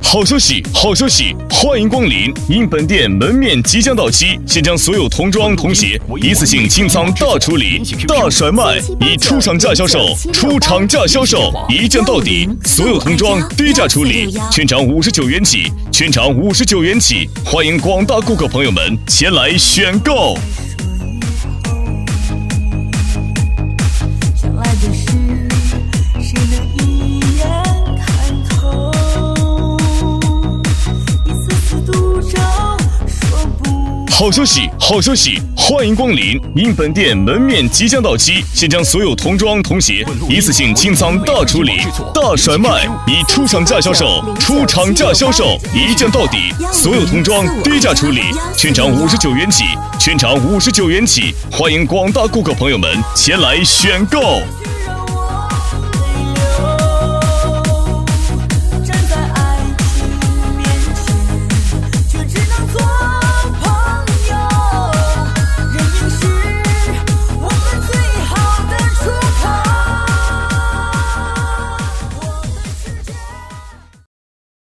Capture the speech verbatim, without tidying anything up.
好消息，好消息！欢迎光临！因本店门面即将到期，现将所有童装童鞋一次性清仓大处理、大甩卖，以出厂价销售，出厂价销售，一降到底。所有童装低价处理，全场五十九元起，全场五十九元起，欢迎广大顾客朋友们前来选购。好消息，好消息！欢迎光临！因本店门面即将到期，现将所有童装童鞋一次性清仓大处理、大甩卖，以出厂价销售，出厂价销售，一降到底。所有童装低价处理，全场五十九元起，全场五十九元起，欢迎广大顾客朋友们前来选购。